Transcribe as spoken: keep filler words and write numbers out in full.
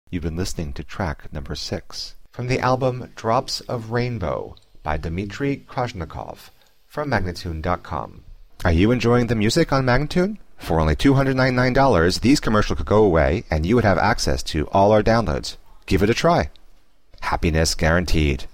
You've been listening to track number six from the album Drops of Rainbow by Dmitry Krasnikov from Magnatune dot com. Are you enjoying the music on Magnatune? For only two hundred ninety-nine dollars, these commercials could go away and you would have access to all our downloads. Give it a try. Happiness guaranteed.